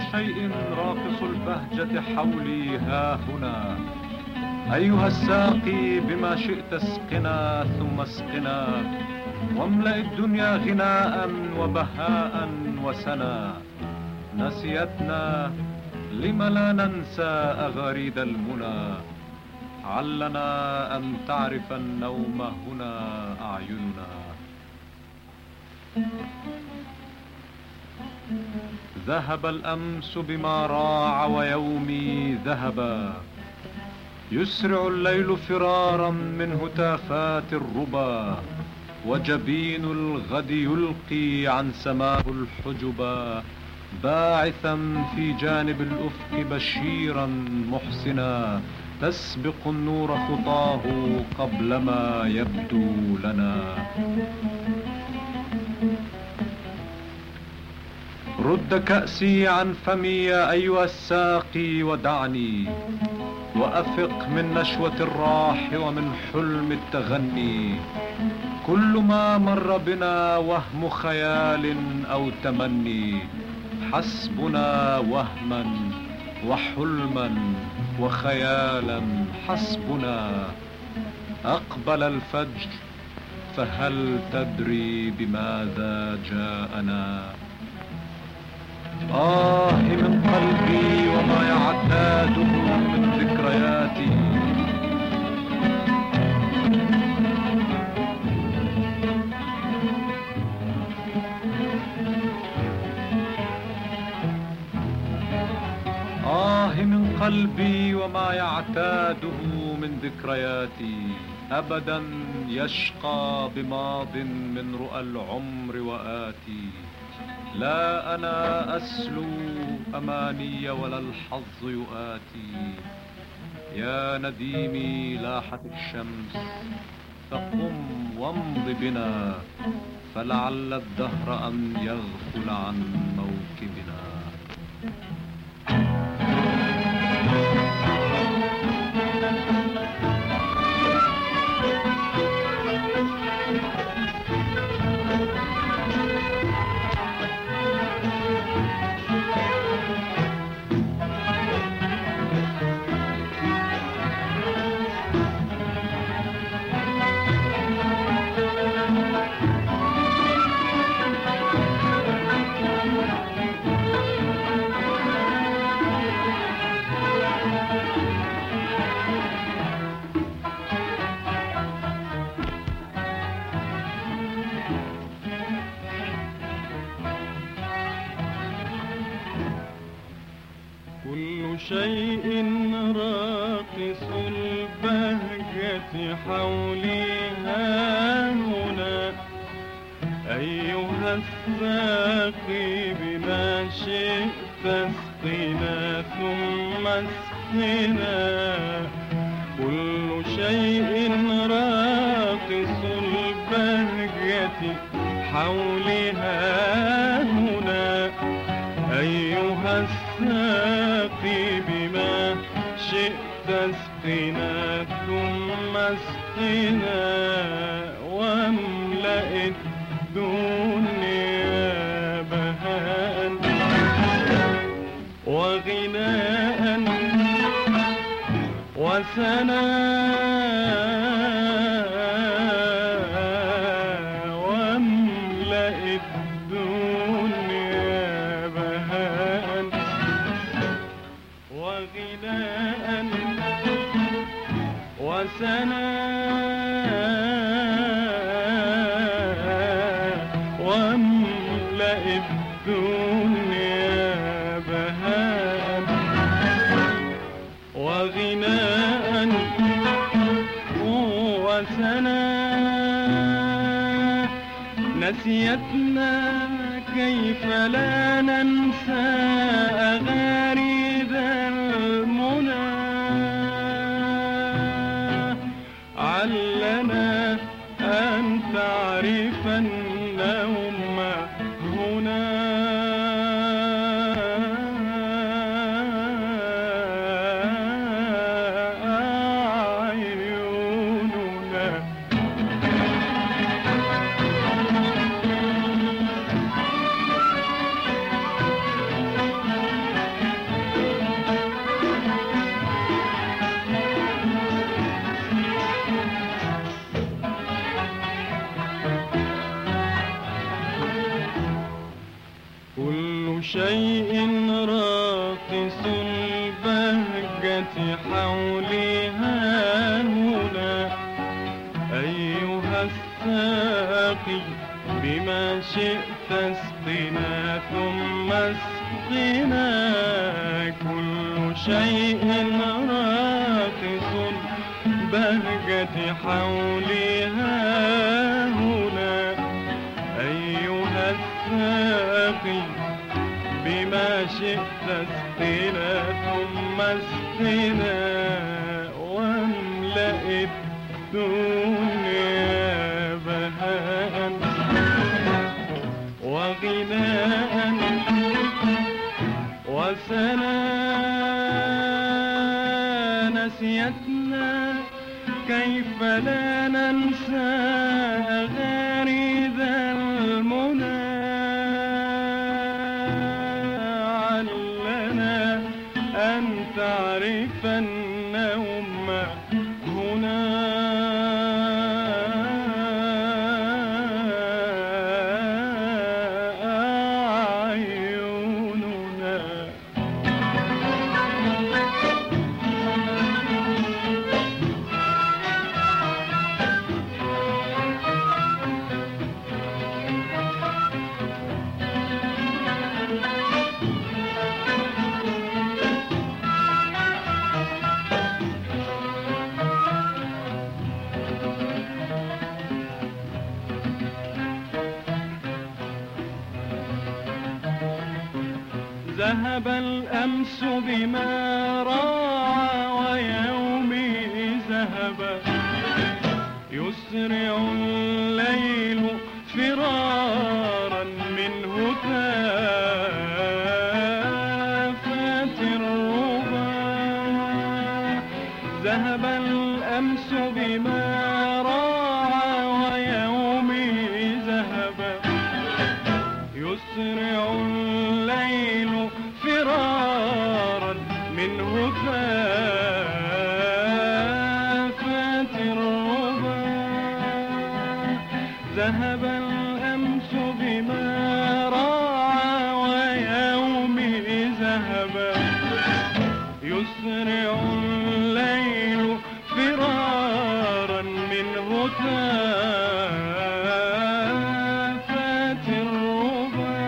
شيء راقص البهجة حولي ها هنا. أيها الساقي بما شئت اسقنا ثم اسقنا، واملأ الدنيا غناء وبهاء وسنا. نسيتنا لم لا ننسى أغاريد المنى، علنا أن تعرف النوم هنا أعيننا. ذهب الأمس بما راع ويومي ذهبا، يسرع الليل فرارا من هتافات الربا، وجبين الغد يلقي عن سماه الحجبا، باعثا في جانب الأفق بشيرا محسنا، تسبق النور خطاه قبل ما يبدو لنا. رد كأسي عن فمي يا أيها الساقي ودعني، وأفق من نشوة الراح ومن حلم التغني. كل ما مر بنا وهم خيال أو تمني، حسبنا وهما وحلما وخيالا حسبنا. أقبل الفجر فهل تدري بماذا جاءنا؟ من قلبي وما يعتاده من ذكرياتي. من قلبي وما يعتاده من ذكرياتي. أبدا يشقى بماض من رؤى العمر وآتي. لا أنا أسلو أماني ولا الحظ يؤاتي. يا نديمي لاحت الشمس، فقم وامض بنا، فلعل الدهر أن يغفل عن موكبنا. كل شيء راقص البهجة حولي ها هنا. أيها الساقي بما شئت اسقنا ثم اسقنا. كل شيء راقص البهجة حولي ها هنا. أيها الساقي بما شئت اسقنا ثم اسقنا، واملأ الدنيا بهاء وغناء وسناء. واملأ الدنيا بهاء وغناء وسناء. نسيتنا كيف لا ننسى أغاريد المنى. علنا أن تعرف النوم هنا. أعيننا شيء راقص البهجة حولها هنا. أيها الساقي بما شئت اسقنا ثم اسقنا. كل شيء راقص البهجة حولها هنا. أيها الساقي بما شئت اسقنا ثم اسقنا. واملأ الدنيا بهاء وغناء وسنا. نسيتنا كيف لا ننسى غريد المنى. علنا أن تعرف النوم هنا. ذهب الأمس بما راعى ويومي ذهب. يسرع الليل فرارا منه تافات الربا. ذهب الأمس بما راعى ويومي ذهب. يسرع الليل فرارا منه تافات الربا. ذهب الأمس بما راعى ويومي ذهب. يسرع الليل فرارا منه تافات الربا.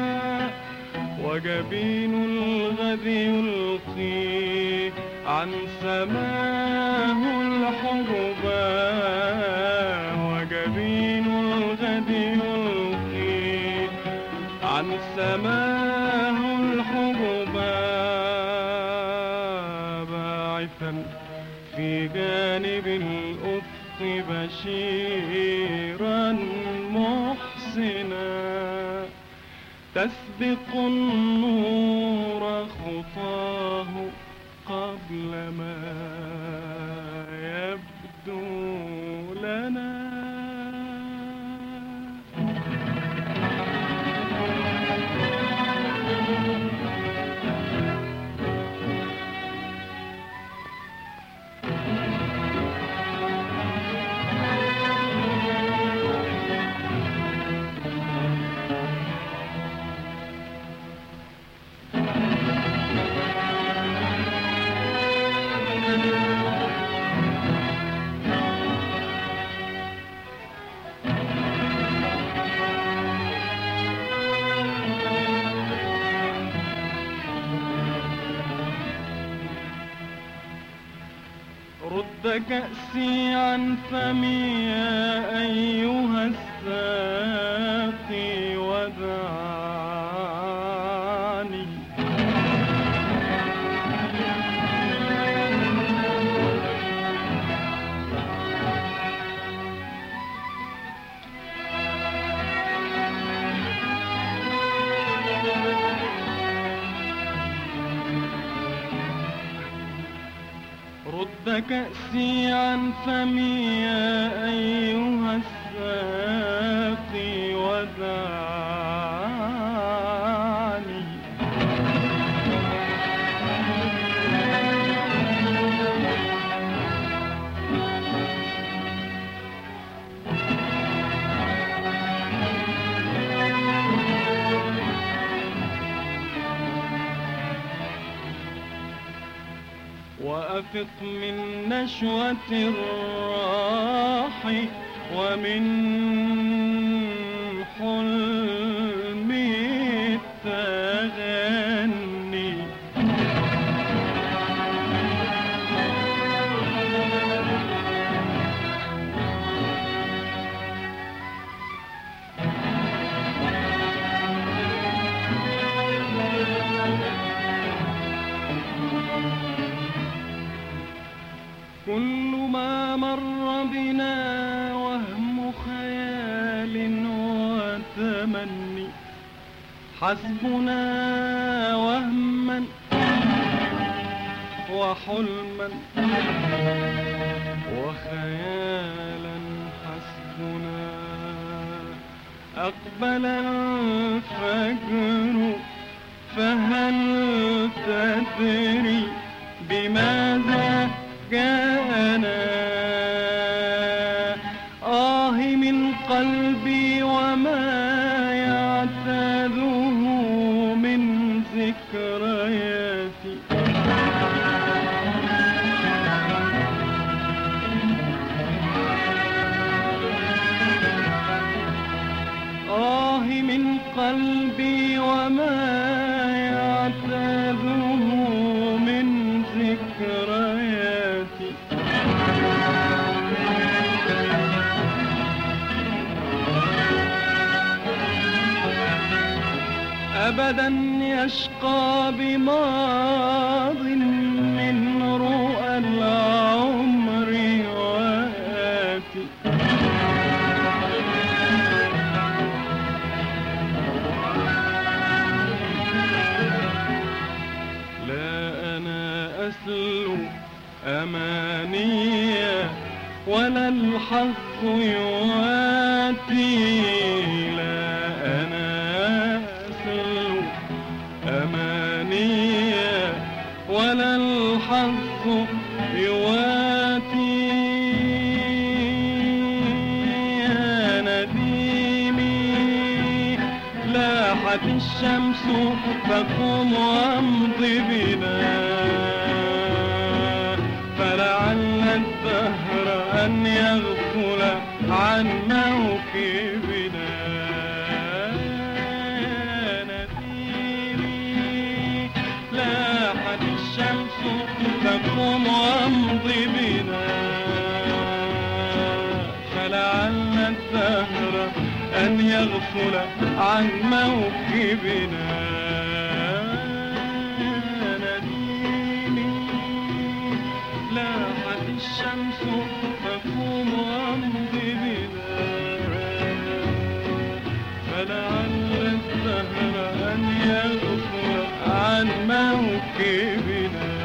وجبين الغد يلقي عن سماه الحجبا. وجبين الغد يلقي عن سماه الحجبا. باعثا في جانب الأفق بشيرا محسنا. تسبق النور خطاه قبل ما يبدو لنا. رد كأسي عن فمي يا أيها الساقي ودعني. رد كأسي عن فمي يا أيها الساقي ودعني. وفق من نشوة الراح ومن حلم التغني. كل ما مر بنا وهم خيال وتمني، حسبنا وهما وحلما وخيالا حسبنا. أقبل الفجر فهل تدري بماذا جاءنا؟ من قلبي وما يعتاده من ذكرياتي. من قلبي وما يعتاده من ذكرياتي. أبدا يشقى بماض من رؤى العمر وآتي. لا أنا أسلو أمانيا ولا الحظ يواتي. لا أنا أمانيا ولا الحظ يواتي. يا نديمي لاحت الشمس فقم وامض بنا، فلعل الدهر أن يغفل عن موكبنا. فقم وامض بنا، فلعل الدهر أن يغفل عن موكبنا. نديمي لاحت الشمس فقم وامض بنا، فلعل الدهر أن يغفل عن موكبنا.